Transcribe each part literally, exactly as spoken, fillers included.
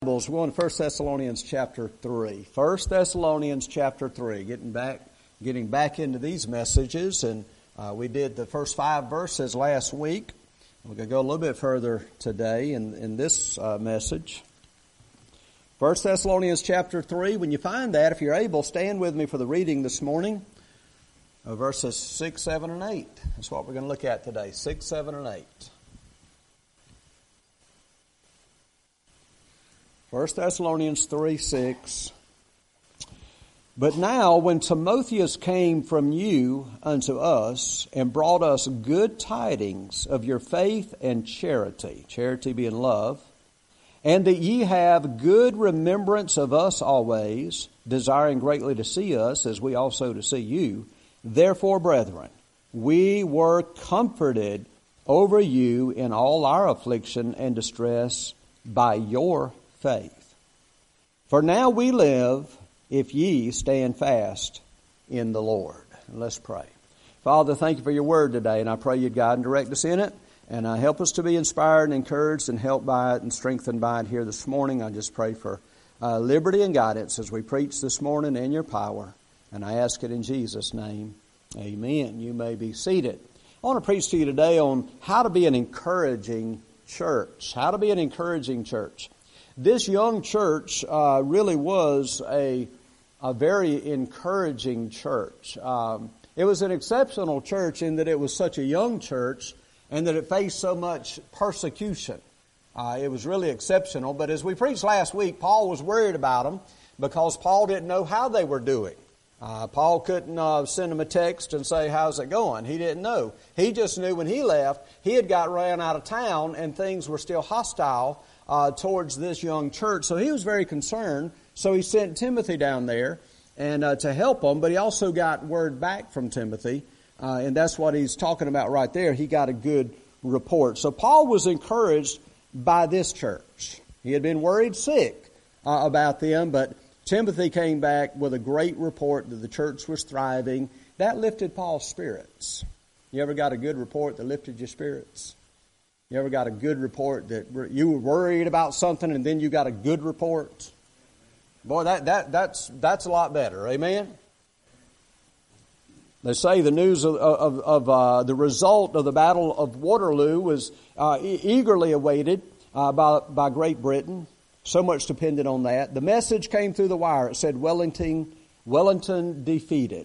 We're going to First Thessalonians chapter three. First Thessalonians chapter three. Getting back, getting back into these messages, and uh, we did the first five verses last week. We're going to go a little bit further today in in this uh, message. First Thessalonians chapter three. When you find that, if you're able, stand with me for the reading this morning. Uh, verses six, seven, and eight. That's what we're going to look at today. Six, seven, and eight. First Thessalonians three, six. But now when Timotheus came from you unto us, and brought us good tidings of your faith and charity, charity being love, and that ye have good remembrance of us always, desiring greatly to see us, as we also to see you, therefore, brethren, we were comforted over you in all our affliction and distress by your faith. For now we live, if ye stand fast in the Lord. And let's pray. Father, thank you for your word today, and I pray you'd guide and direct us in it, and uh, help us to be inspired and encouraged and helped by it and strengthened by it here this morning. I just pray for uh, liberty and guidance as we preach this morning in your power, and I ask it in Jesus' name. Amen. You may be seated. I want to preach to you today on how to be an encouraging church. How to be an encouraging church. This young church uh, really was a a very encouraging church. Um, it was an exceptional church in that it was such a young church and that it faced so much persecution. Uh, it was really exceptional. But as we preached last week, Paul was worried about them because Paul didn't know how they were doing. Uh, Paul couldn't uh, send them a text and say, how's it going? He didn't know. He just knew when he left, he had got ran out of town and things were still hostile uh, towards this young church. So he was very concerned. So he sent Timothy down there and uh, to help them, but he also got word back from Timothy, uh, and that's what he's talking about right there. He got a good report. So Paul was encouraged by this church. He had been worried sick uh, about them, but Timothy came back with a great report that the church was thriving. That lifted Paul's spirits. You ever got a good report that lifted your spirits? You ever got a good report that you were worried about something and then you got a good report? Boy, that, that that's that's a lot better. Amen? They say the news of, of, of uh, the result of the Battle of Waterloo was uh, e- eagerly awaited uh, by, by Great Britain. So much depended on that. The message came through the wire. It said Wellington, Wellington defeated.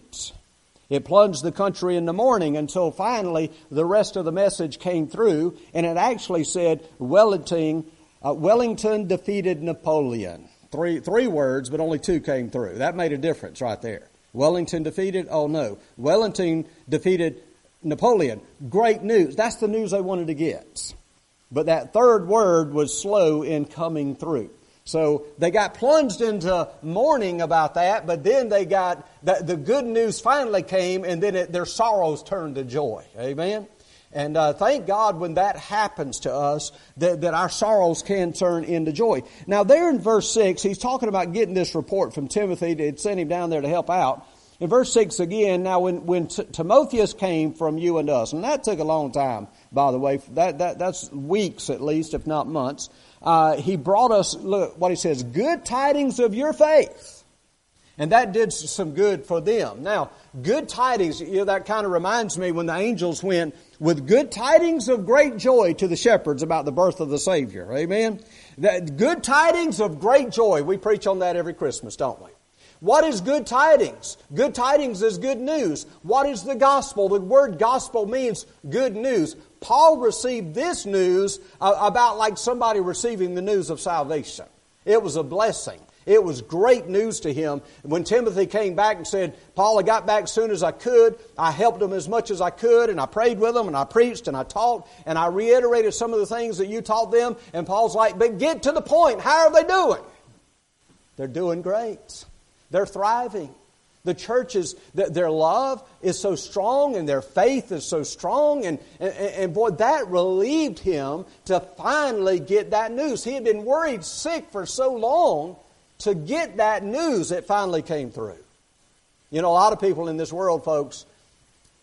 It plunged the country in the morning until finally the rest of the message came through, and it actually said Wellington, uh, Wellington defeated Napoleon. Three three words, but only two came through. That made a difference right there. Wellington defeated? Oh no. Wellington defeated Napoleon. Great news. That's the news they wanted to get. But that third word was slow in coming through. So they got plunged into mourning about that, but then they got, the, the good news finally came, and then it, their sorrows turned to joy. Amen? And uh, thank God when that happens to us, that, that our sorrows can turn into joy. Now there in verse six, he's talking about getting this report from Timothy. They'd sent him down there to help out. In verse six again, now when, when T- Timotheus came from you and us, and that took a long time, by the way, that, that that's weeks at least, if not months, uh, he brought us, look what he says, good tidings of your faith. And that did some good for them. Now, good tidings, you know, that kind of reminds me when the angels went with good tidings of great joy to the shepherds about the birth of the Savior. Amen? That good tidings of great joy. We preach on that every Christmas, don't we? What is good tidings? Good tidings is good news. What is the gospel? The word gospel means good news. Paul received this news about like somebody receiving the news of salvation. It was a blessing. It was great news to him. When Timothy came back and said, Paul, I got back as soon as I could. I helped him as much as I could, and I prayed with them, and I preached, and I taught, and I reiterated some of the things that you taught them. And Paul's like, but get to the point. How are they doing? They're doing great. They're thriving. The church is, their love is so strong and their faith is so strong. And, and, and boy, that relieved him to finally get that news. He had been worried sick for so long to get that news that finally came through. You know, a lot of people in this world, folks,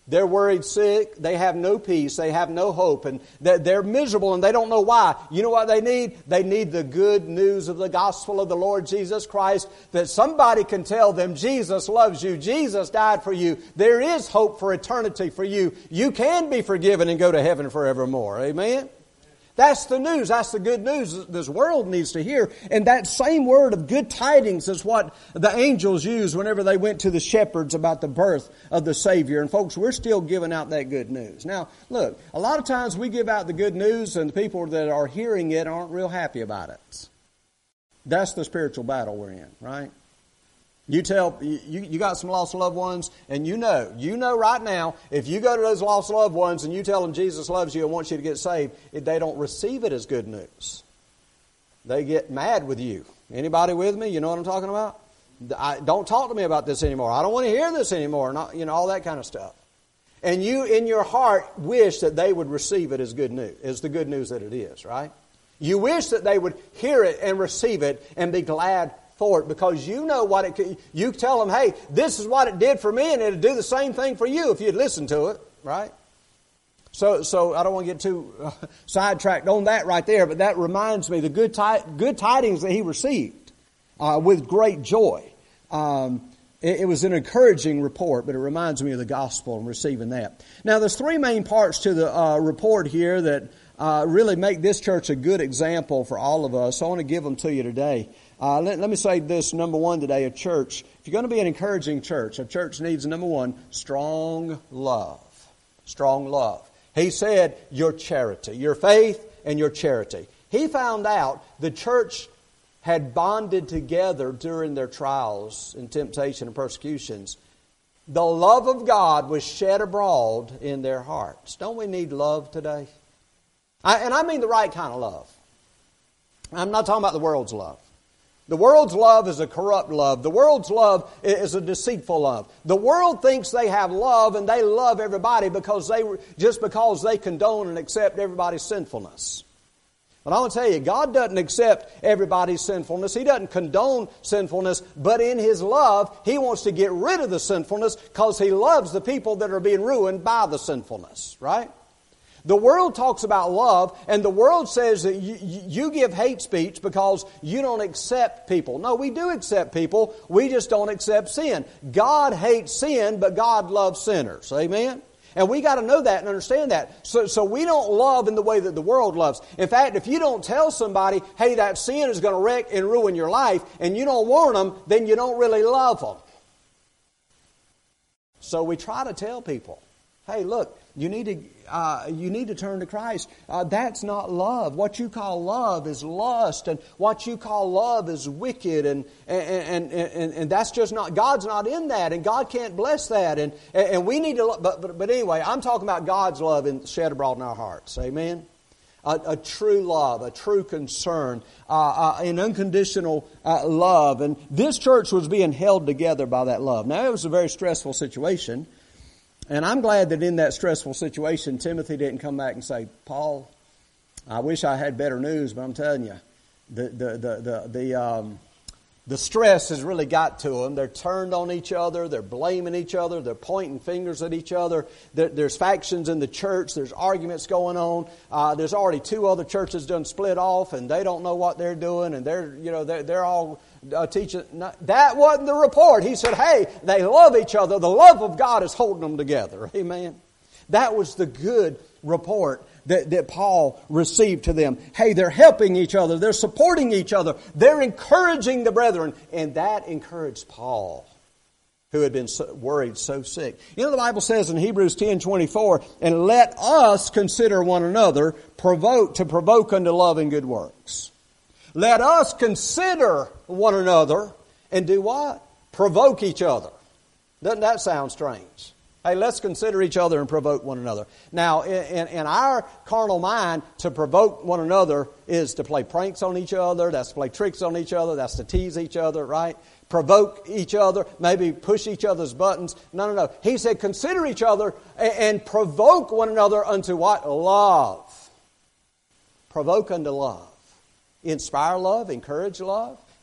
They're worried sick. They have no peace. They have no hope. And they're, they're miserable and they don't know why. You know what they need? They need the good news of the gospel of the Lord Jesus Christ, that somebody can tell them Jesus loves you. Jesus died for you. There is hope for eternity for you. You can be forgiven and go to heaven forevermore. Amen? That's the news. That's the good news this world needs to hear. And that same word of good tidings is what the angels used whenever they went to the shepherds about the birth of the Savior. And folks, we're still giving out that good news. Now, look, a lot of times we give out the good news and the people that are hearing it aren't real happy about it. That's the spiritual battle we're in, right? You tell, you, you got some lost loved ones, and you know, you know right now, if you go to those lost loved ones and you tell them Jesus loves you and wants you to get saved, they don't receive it as good news. They get mad with you. Anybody with me? You know what I'm talking about? I, don't talk to me about this anymore. I don't want to hear this anymore. Not, you know, all that kind of stuff. And you, in your heart, wish that they would receive it as good news, as the good news that it is, right? You wish that they would hear it and receive it and be glad for it, because you know what it could. You tell them, hey, this is what it did for me, and it'll do the same thing for you if you'd listen to it, right? So, so I don't want to get too uh, sidetracked on that right there, but that reminds me the good ti- good tidings that he received uh, with great joy. Um, it, it was an encouraging report, but it reminds me of the gospel and receiving that. Now, there's three main parts to the uh, report here that uh, really make this church a good example for all of us. So I want to give them to you today. Uh, let, let me say this, number one today, a church, if you're going to be an encouraging church, a church needs, number one, strong love. Strong love. He said, your charity, your faith and your charity. He found out the church had bonded together during their trials and temptation and persecutions. The love of God was shed abroad in their hearts. Don't we need love today? I, and I mean the right kind of love. I'm not talking about the world's love. The world's love is a corrupt love. The world's love is a deceitful love. The world thinks they have love and they love everybody because they just because they condone and accept everybody's sinfulness. But I want to tell you, God doesn't accept everybody's sinfulness. He doesn't condone sinfulness, but in His love, He wants to get rid of the sinfulness because He loves the people that are being ruined by the sinfulness, right? The world talks about love, and the world says that you, you give hate speech because you don't accept people. No, we do accept people. We just don't accept sin. God hates sin, but God loves sinners. Amen? And we got to know that and understand that. So, so we don't love in the way that the world loves. In fact, if you don't tell somebody, hey, that sin is going to wreck and ruin your life, and you don't warn them, then you don't really love them. So we try to tell people, hey, look, you need to uh, you need to turn to Christ. Uh, that's not love. What you call love is lust, and what you call love is wicked, and and and and, and that's just not. God's not in that, and God can't bless that, and and we need to. But but, but anyway, I'm talking about God's love and shed abroad in our hearts. Amen. A, a true love, a true concern, uh, uh, an unconditional uh, love, and this church was being held together by that love. Now it was a very stressful situation. And I'm glad that in that stressful situation, Timothy didn't come back and say, Paul, I wish I had better news, but I'm telling you, the the the the the, um, the stress has really got to them. They're turned on each other. They're blaming each other. They're pointing fingers at each other. There, there's factions in the church. There's arguments going on. Uh, there's already two other churches done split off, and they don't know what they're doing, and they're you know they're, they're all uh, teaching. That wasn't the report. He said, hey, they love each other. The love of God is holding them together. Amen. That was the good report that, that Paul received to them. Hey, they're helping each other. They're supporting each other. They're encouraging the brethren. And that encouraged Paul, who had been so worried, so sick. You know, the Bible says in Hebrews ten twenty-four, and let us consider one another provoke to provoke unto love and good works. Let us consider one another and do what? Provoke each other. Doesn't that sound strange? Hey, let's consider each other and provoke one another. Now, in, in our carnal mind, to provoke one another is to play pranks on each other. That's to play tricks on each other. That's to tease each other, right? Provoke each other, maybe push each other's buttons. No, no, no. He said, consider each other and, and provoke one another unto what? Love. Provoke unto love. Inspire love, encourage love,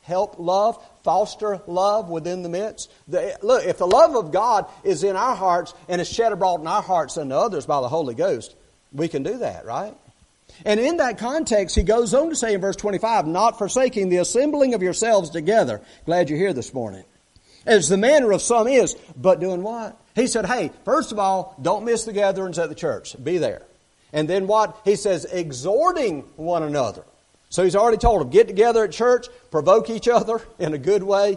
help love, foster love within the midst. The, look, if the love of God is in our hearts and is shed abroad in our hearts unto others by the Holy Ghost, we can do that, right? And in that context, he goes on to say in verse twenty-five, not forsaking the assembling of yourselves together. Glad you're here this morning. As the manner of some is, but doing what? He said, hey, first of all, don't miss the gatherings at the church. Be there. And then what? He says, exhorting one another. So he's already told them, get together at church, provoke each other in a good way,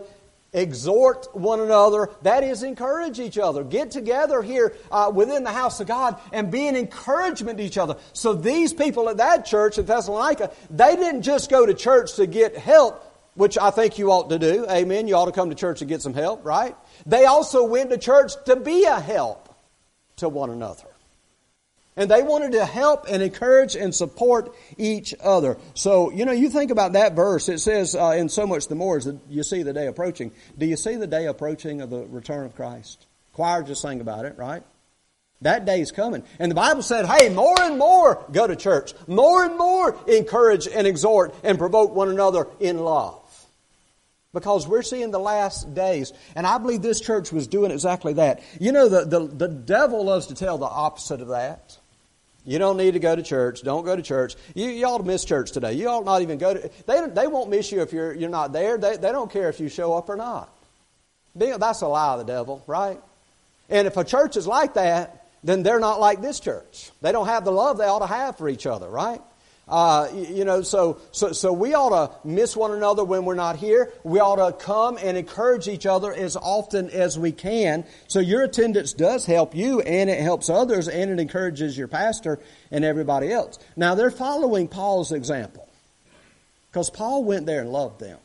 exhort one another. That is, encourage each other. Get together here uh, within the house of God and be an encouragement to each other. So these people at that church at Thessalonica, they didn't just go to church to get help, which I think you ought to do. Amen. You ought to come to church to get some help, right? They also went to church to be a help to one another. And they wanted to help and encourage and support each other. So, you know, you think about that verse. It says, uh, in so much the more as you see the day approaching. Do you see the day approaching of the return of Christ? Choir just sang about it, right? That day is coming. And the Bible said, hey, more and more go to church. More and more encourage and exhort and provoke one another in love. Because we're seeing the last days. And I believe this church was doing exactly that. You know, the, the, the devil loves to tell the opposite of that. You don't need to go to church. Don't go to church. You, you ought to miss church today. You ought not even go to... They, they won't miss you if you're, you're not there. They, they don't care if you show up or not. That's a lie of the devil, right? And if a church is like that, then they're not like this church. They don't have the love they ought to have for each other, right? Uh, you know, so, so, so we ought to miss one another when we're not here. We ought to come and encourage each other as often as we can. So your attendance does help you, and it helps others, and it encourages your pastor and everybody else. Now they're following Paul's example, because Paul went there and loved them.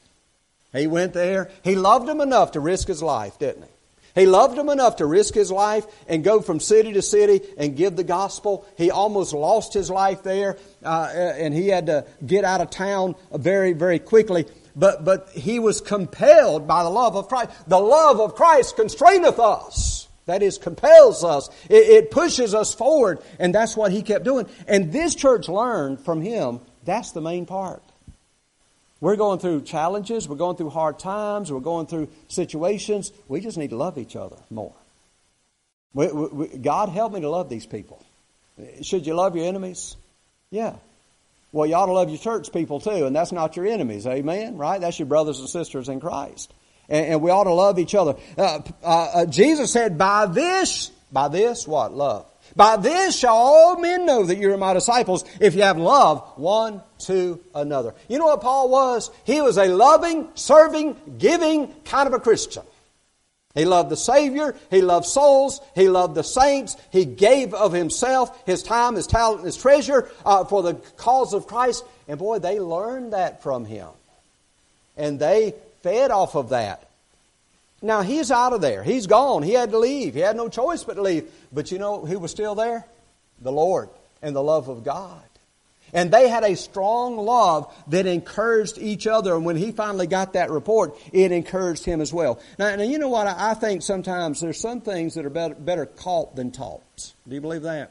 He went there. He loved them enough to risk his life, didn't he? He loved them enough to risk his life and go from city to city and give the gospel. He almost lost his life there, uh, and he had to get out of town very, very quickly. But, but he was compelled by the love of Christ. The love of Christ constraineth us. That is, compels us. It, it pushes us forward, and that's what he kept doing. And this church learned from him, that's the main part. We're going through challenges. We're going through hard times. We're going through situations. We just need to love each other more. We, we, God help me to love these people. Should you love your enemies? Yeah. Well, you ought to love your church people too, and that's not your enemies. Amen? Right? That's your brothers and sisters in Christ. And, and we ought to love each other. Uh, uh, uh, Jesus said, by this, by this, what? Love. By this shall all men know that you are my disciples, if you have love one to another. You know what Paul was? He was a loving, serving, giving kind of a Christian. He loved the Savior. He loved souls. He loved the saints. He gave of himself, his time, his talent, his treasure uh, for the cause of Christ. And boy, they learned that from him. And they fed off of that. Now, he's out of there. He's gone. He had to leave. He had no choice but to leave. But you know who was still there? The Lord and the love of God. And they had a strong love that encouraged each other. And when he finally got that report, it encouraged him as well. Now, now you know what? I think sometimes there's some things that are better, better caught than taught. Do you believe that?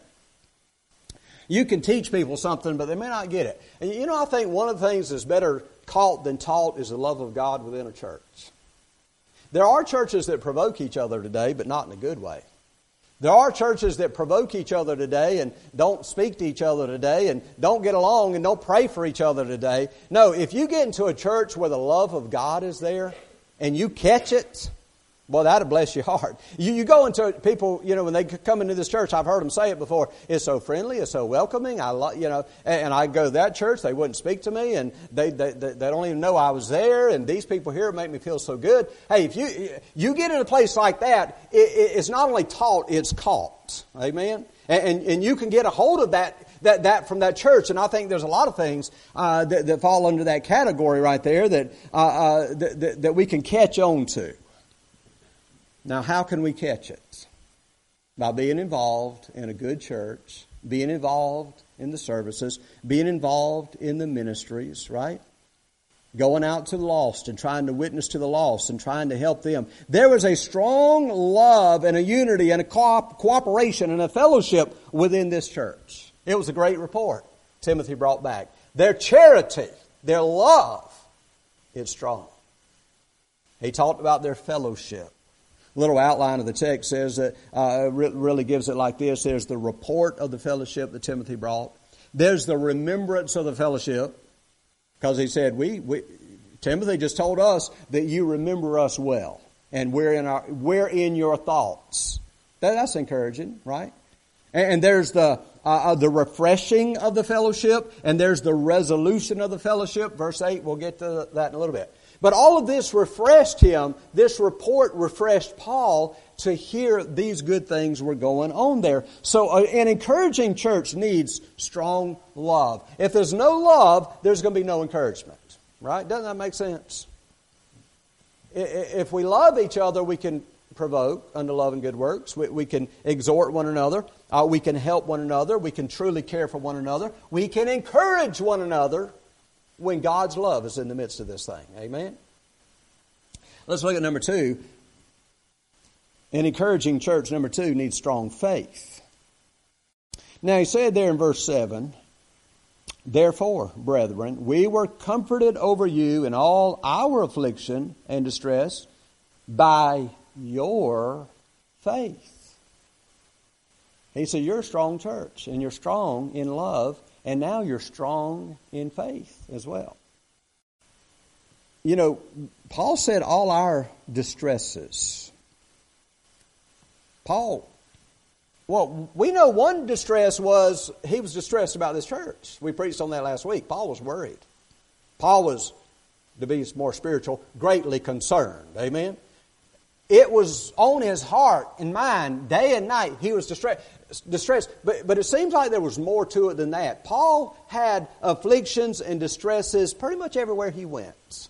You can teach people something, but they may not get it. And you know, I think one of the things that's better caught than taught is the love of God within a church. There are churches that provoke each other today, but not in a good way. There are churches that provoke each other today and don't speak to each other today and don't get along and don't pray for each other today. No, if you get into a church where the love of God is there and you catch it, boy, that'll bless your heart. You, you go into people, you know, when they come into this church, I've heard them say it before, it's so friendly, it's so welcoming, I lo- you know, and, and I go to that church, they wouldn't speak to me, and they, they they don't even know I was there, and these people here make me feel so good. Hey, if you you get in a place like that, it, it, it's not only taught, it's caught. Amen? And, and, and you can get a hold of that That, that from that church, and I think there's a lot of things uh, that, that fall under that category right there that, uh, uh, that, that that we can catch on to. Now, how can we catch it? By being involved in a good church, being involved in the services, being involved in the ministries, right? Going out to the lost and trying to witness to the lost and trying to help them. There was a strong love and a unity and a co- cooperation and a fellowship within this church. It was a great report Timothy brought back. Their charity, their love, it's strong. He talked about their fellowship. A little outline of the text says that uh, really gives it like this. There's the report of the fellowship that Timothy brought. There's the remembrance of the fellowship, because he said, "We, we Timothy just told us that you remember us well, and we're in our we're in your thoughts." That, that's encouraging, right? And, and there's the uh, the refreshing of the fellowship, and there's the resolution of the fellowship. Verse eight. We'll get to that in a little bit. But all of this refreshed him. This report refreshed Paul to hear these good things were going on there. So uh, an encouraging church needs strong love. If there's no love, there's going to be no encouragement. Right? Doesn't that make sense? If we love each other, we can provoke unto love and good works. We, we can exhort one another. Uh, we can help one another. We can truly care for one another. We can encourage one another when God's love is in the midst of this thing. Amen? Let's look at number two. An encouraging church, number two, needs strong faith. Now, he said there in verse seven, "Therefore, brethren, we were comforted over you in all our affliction and distress by your faith." He said, you're a strong church, and you're strong in love, and now you're strong in faith as well. You know, Paul said all our distresses. Paul, well, we know one distress was, he was distressed about this church. We preached on that last week. Paul was worried. Paul was, to be more spiritual, greatly concerned. Amen? It was on his heart and mind, day and night. He was distressed. distressed. But, but it seems like there was more to it than that. Paul had afflictions and distresses pretty much everywhere he went.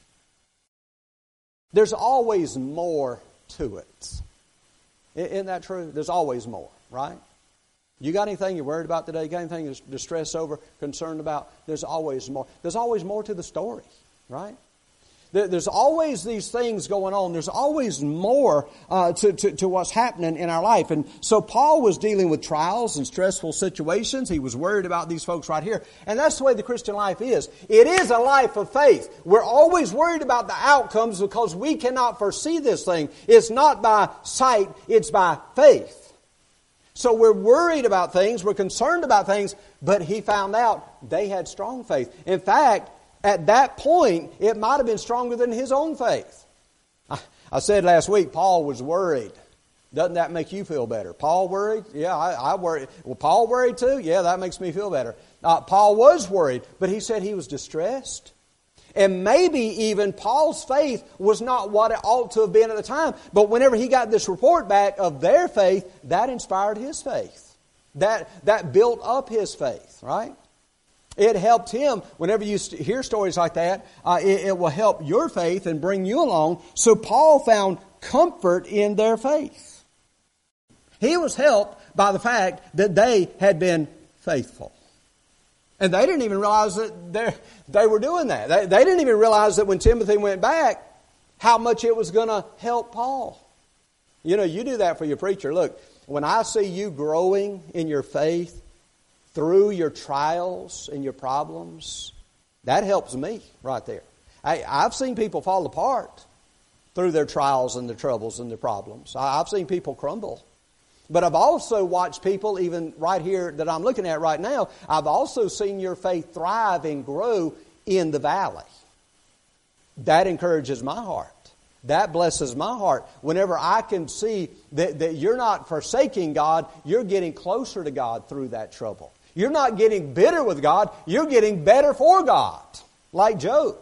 There's always more to it. Isn't that true? There's always more, right? You got anything you're worried about today? You got anything you're distressed over, concerned about? There's always more. There's always more to the story, right? There's always these things going on. There's always more uh, to, to, to what's happening in our life. And so Paul was dealing with trials and stressful situations. He was worried about these folks right here. And that's the way the Christian life is. It is a life of faith. We're always worried about the outcomes because we cannot foresee this thing. It's not by sight, it's by faith. So we're worried about things, we're concerned about things, but he found out they had strong faith. In fact, at that point, it might have been stronger than his own faith. I, I said last week, Paul was worried. Doesn't that make you feel better? Paul worried? Yeah, I, I worried. Well, Paul worried too? Yeah, that makes me feel better. Uh, Paul was worried, but he said he was distressed. And maybe even Paul's faith was not what it ought to have been at the time. But whenever he got this report back of their faith, that inspired his faith. That, that built up his faith, right? It helped him. Whenever you hear stories like that, uh, it, it will help your faith and bring you along. So Paul found comfort in their faith. He was helped by the fact that they had been faithful. And they didn't even realize that they were doing that. They, they didn't even realize that when Timothy went back, how much it was going to help Paul. You know, you do that for your preacher. Look, when I see you growing in your faith, through your trials and your problems, that helps me right there. I, I've seen people fall apart through their trials and their troubles and their problems. I, I've seen people crumble. But I've also watched people, even right here that I'm looking at right now, I've also seen your faith thrive and grow in the valley. That encourages my heart. That blesses my heart. Whenever I can see that, that you're not forsaking God, you're getting closer to God through that trouble. You're not getting bitter with God. You're getting better for God, like Job.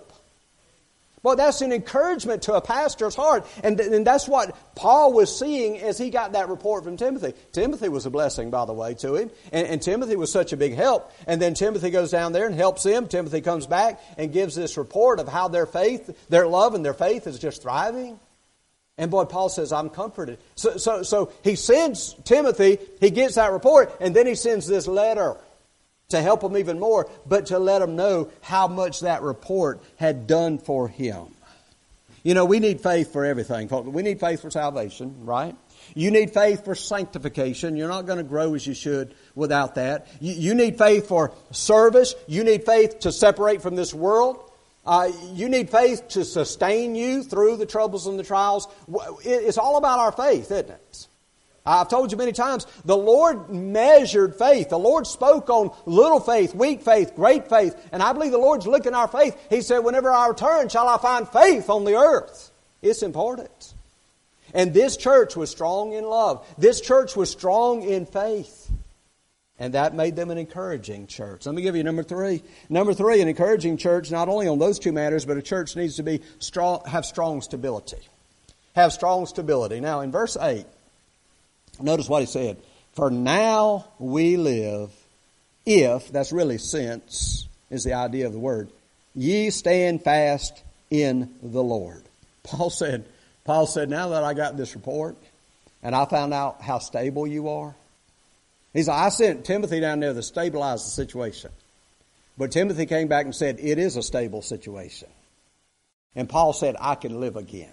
Well, that's an encouragement to a pastor's heart. And, th- and that's what Paul was seeing as he got that report from Timothy. Timothy was a blessing, by the way, to him. And, and Timothy was such a big help. And then Timothy goes down there and helps him. Timothy comes back and gives this report of how their faith, their love and their faith is just thriving. And boy, Paul says, I'm comforted. So, so, so he sends Timothy, he gets that report, and then he sends this letter to help him even more, but to let him know how much that report had done for him. You know, we need faith for everything, folks. We need faith for salvation, right? You need faith for sanctification. You're not going to grow as you should without that. You, you need faith for service. You need faith to separate from this world. Uh, you need faith to sustain you through the troubles and the trials. It's all about our faith, isn't it? I've told you many times, the Lord measured faith. The Lord spoke on little faith, weak faith, great faith. And I believe the Lord's looking at our faith. He said, whenever I return, shall I find faith on the earth? It's important. And this church was strong in love. This church was strong in faith. And that made them an encouraging church. Let me give you number three. Number three, an encouraging church, not only on those two matters, but a church needs to be strong, have strong stability. Have strong stability. Now, in verse eight, notice what he said. For now we live, if, that's really since, is the idea of the word, ye stand fast in the Lord. Paul said, Paul said, now that I got this report, and I found out how stable you are, he's like, I sent Timothy down there to stabilize the situation. But Timothy came back and said, it is a stable situation. And Paul said, I can live again.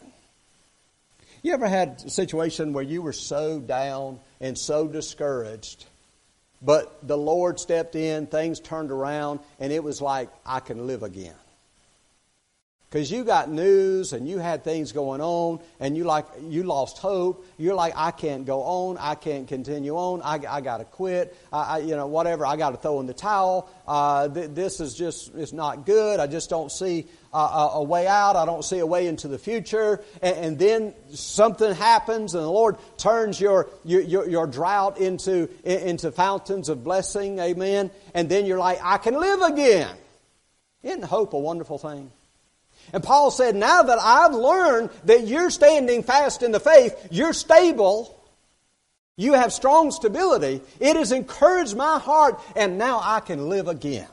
You ever had a situation where you were so down and so discouraged, but the Lord stepped in, things turned around, and it was like, I can live again? Because you got news and you had things going on and you like you lost hope. You're like, I can't go on. I can't continue on. I, I got to quit. I, I, you know, whatever. I got to throw in the towel. Uh, th- this is just, it's not good. I just don't see uh, a, a way out. I don't see a way into the future. And, and then something happens and the Lord turns your, your, your, your drought into, into fountains of blessing. Amen. And then you're like, I can live again. Isn't hope a wonderful thing? And Paul said, now that I've learned that you're standing fast in the faith, you're stable, you have strong stability, it has encouraged my heart, and now I can live again.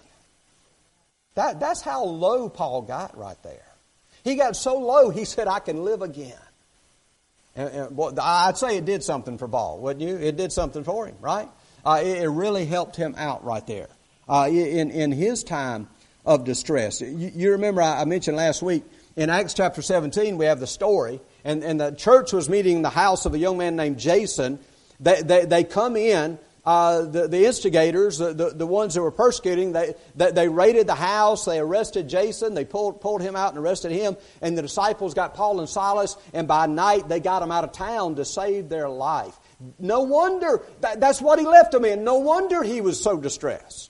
That, that's how low Paul got right there. He got so low, he said, I can live again. And, and, well, I'd say it did something for Paul, wouldn't you? It did something for him, right? Uh, it, it really helped him out right there. Uh, in, in his time of distress. You, you remember I, I mentioned last week in Acts chapter seventeen we have the story, and, and the church was meeting in the house of a young man named Jason. They they, they come in, uh, the, the instigators, the, the, the ones that were persecuting, they, they they raided the house, they arrested Jason, they pulled pulled him out and arrested him, and the disciples got Paul and Silas, and by night they got them out of town to save their life. No wonder, that, that's what he left them in. No wonder he was so distressed.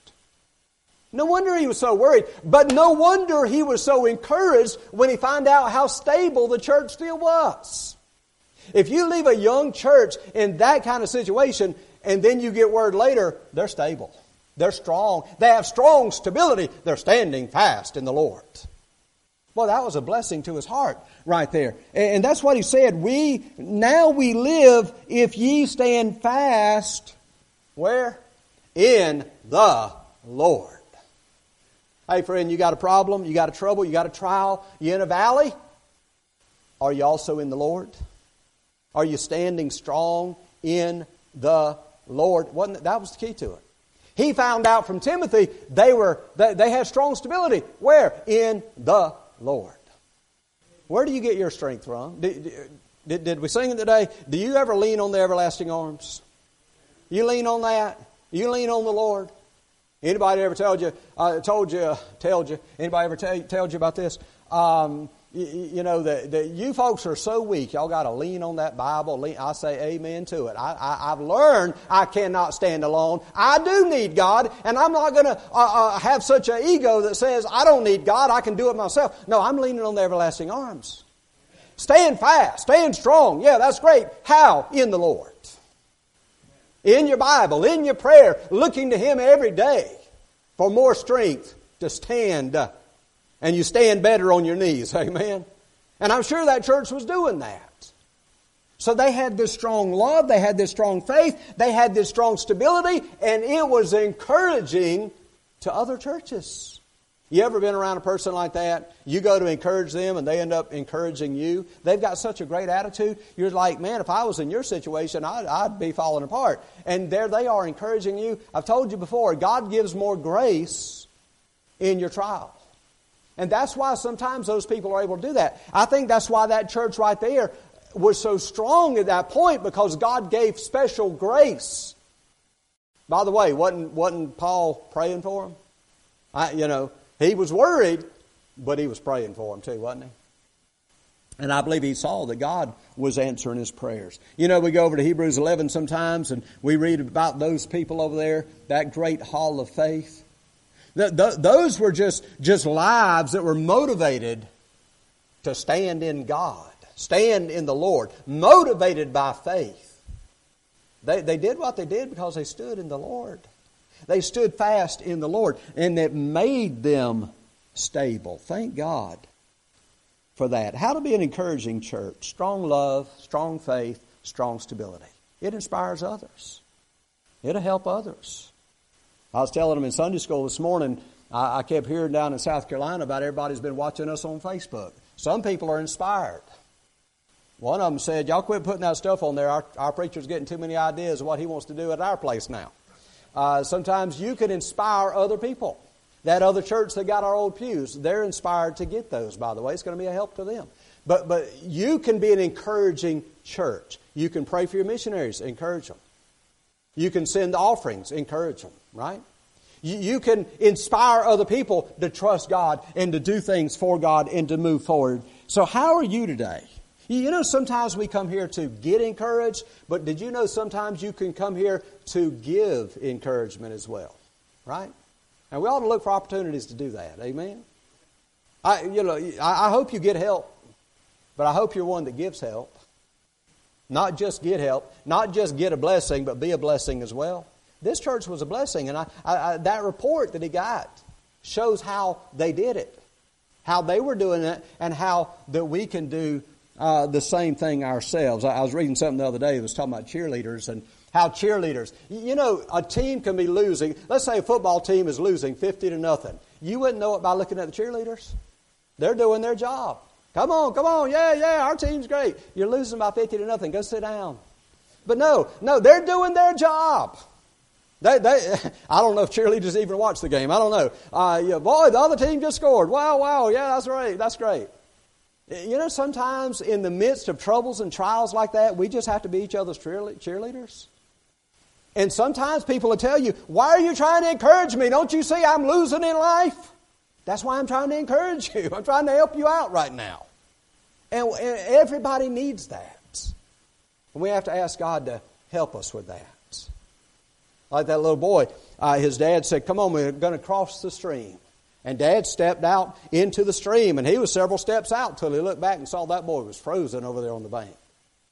No wonder he was so worried, but no wonder he was so encouraged when he found out how stable the church still was. If you leave a young church in that kind of situation, and then you get word later, they're stable. They're strong. They have strong stability. They're standing fast in the Lord. Well, that was a blessing to his heart right there. And that's what he said. We, now we live if ye stand fast, where? In the Lord. Hey friend, you got a problem, you got a trouble, you got a trial, you in a valley? Are you also in the Lord? Are you standing strong in the Lord? Wasn't that was the key to it? He found out from Timothy they were they, they had strong stability. Where? In the Lord. Where do you get your strength from? Did, did, did we sing it today? Do you ever lean on the everlasting arms? You lean on that? You lean on the Lord? Anybody ever told you, uh, told you, told you, anybody ever tell, told you about this? Um, you, you know, that the, you folks are so weak, y'all got to lean on that Bible. Lean, I say amen to it. I, I, I've learned I cannot stand alone. I do need God, and I'm not going to uh, uh, have such an ego that says, I don't need God, I can do it myself. No, I'm leaning on the everlasting arms. Stand fast, stand strong. Yeah, that's great. How? In the Lord. In your Bible, in your prayer, looking to Him every day for more strength to stand. And you stand better on your knees. Amen. And I'm sure that church was doing that. So they had this strong love, they had this strong faith, they had this strong stability, and it was encouraging to other churches. You ever been around a person like that? You go to encourage them and they end up encouraging you. They've got such a great attitude. You're like, man, if I was in your situation, I'd, I'd be falling apart. And there they are encouraging you. I've told you before, God gives more grace in your trial. And that's why sometimes those people are able to do that. I think that's why that church right there was so strong at that point, because God gave special grace. By the way, wasn't, wasn't Paul praying for them? I, you know, he was worried, But he was praying for them too, wasn't he? And I believe he saw that God was answering his prayers. You know, we go over to Hebrews eleven sometimes and we read about those people over there, that great hall of faith. Th- th- those were just, just lives that were motivated to stand in God, stand in the Lord, motivated by faith. They, they did what they did because they stood in the Lord. They stood fast in the Lord, and it made them stable. Thank God for that. How to be an encouraging church. Strong love, strong faith, strong stability. It inspires others. It'll help others. I was telling them in Sunday school this morning, I, I kept hearing down in South Carolina about everybody's been watching us on Facebook. Some people are inspired. One of them said, y'all quit putting that stuff on there. Our, our preacher's getting too many ideas of what he wants to do at our place now. Uh, sometimes you can inspire other people. That other church that got our old pews, they're inspired to get those, by the way. It's going to be a help to them. But but you can be an encouraging church. You can pray for your missionaries, encourage them. You can send offerings, encourage them, right? You, you can inspire other people to trust God and to do things for God and to move forward. So how are you today? You know, sometimes we come here to get encouraged, but did you know sometimes you can come here to give encouragement as well, right? And we ought to look for opportunities to do that. Amen? I, you know, I, I hope you get help, but I hope you're one that gives help. Not just get help, not just get a blessing, but be a blessing as well. This church was a blessing, and I, I, I, that report that he got shows how they did it, how they were doing it, and how that we can do uh, the same thing ourselves. I, I was reading something the other day that was talking about cheerleaders and how cheerleaders, you know, a team can be losing. Let's say a football team is losing fifty to nothing. You wouldn't know it by looking at the cheerleaders. They're doing their job. Come on, come on, yeah, yeah, our team's great. You're losing by fifty to nothing. Go sit down. But no, no, they're doing their job. They, they, I don't know if cheerleaders even watch the game. I don't know. Uh, yeah, boy, the other team just scored. Wow, wow, yeah, that's great, that's great. You know, sometimes in the midst of troubles and trials like that, we just have to be each other's cheerleaders. And sometimes people will tell you, why are you trying to encourage me? Don't you see I'm losing in life? That's why I'm trying to encourage you. I'm trying to help you out right now. And, and everybody needs that. And we have to ask God to help us with that. Like that little boy, uh, his dad said, come on, we're going to cross the stream. And Dad stepped out into the stream, and he was several steps out until he looked back and saw that boy was frozen over there on the bank.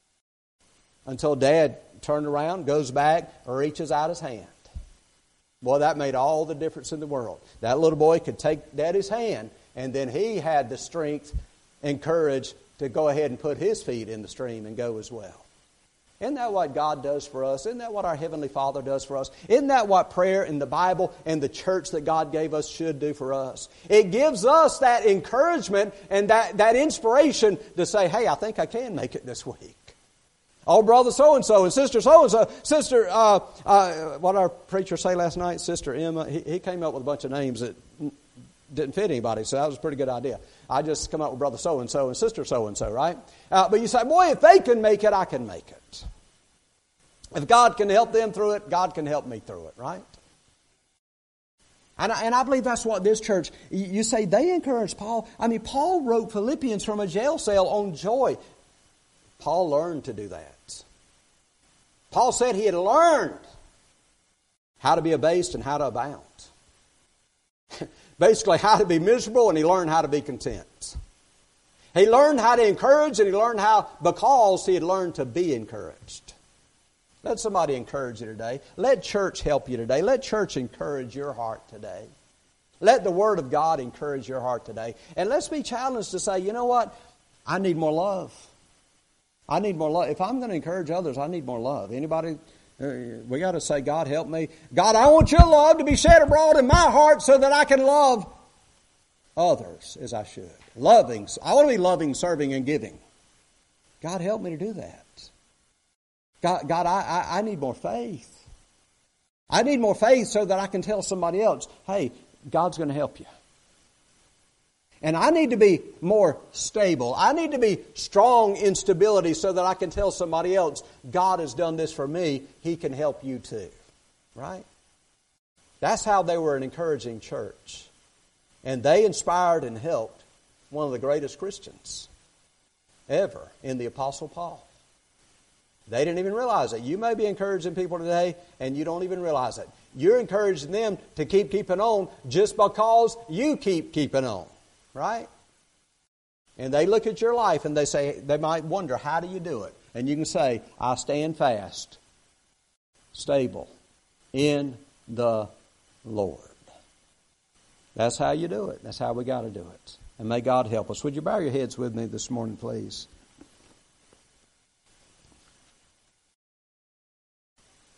Until Dad turned around, goes back, reaches out his hand. Boy, that made all the difference in the world. That little boy could take Daddy's hand, and then he had the strength and courage to go ahead and put his feet in the stream and go as well. Isn't that what God does for us? Isn't that what our Heavenly Father does for us? Isn't that what prayer in the Bible and the church that God gave us should do for us? It gives us that encouragement and that, that inspiration to say, hey, I think I can make it this week. Oh, brother so-and-so and sister so-and-so. Sister, uh, uh, what did our preacher say last night? Sister Emma. He, he came up with a bunch of names that didn't fit anybody, so that was a pretty good idea. I just come up with brother so-and-so and sister so-and-so, right? Uh, but you say, boy, if they can make it, I can make it. If God can help them through it, God can help me through it, right? And I, and I believe that's what this church, you say they encouraged Paul. I mean, Paul wrote Philippians from a jail cell on joy. Paul learned to do that. Paul said he had learned how to be abased and how to abound. Basically, how to be miserable, and he learned how to be content. He learned how to encourage, and he learned how, because he had learned to be encouraged. Let somebody encourage you today. Let church help you today. Let church encourage your heart today. Let the Word of God encourage your heart today. And let's be challenged to say, you know what? I need more love. I need more love. If I'm going to encourage others, I need more love. Anybody? We got to say, God, help me. God, I want your love to be shed abroad in my heart so that I can love others as I should. Loving. I want to be loving, serving, and giving. God, help me to do that. God, God I, I, I need more faith. I need more faith so that I can tell somebody else, hey, God's going to help you. And I need to be more stable. I need to be strong in stability so that I can tell somebody else, God has done this for me. He can help you too. Right? That's how they were an encouraging church. And they inspired and helped one of the greatest Christians ever in the Apostle Paul. They didn't even realize it. You may be encouraging people today and you don't even realize it. You're encouraging them to keep keeping on just because you keep keeping on. Right? And they look at your life and they say, they might wonder, how do you do it? And you can say, I stand fast, stable, in the Lord. That's how you do it. That's how we got to do it. And may God help us. Would you bow your heads with me this morning, please?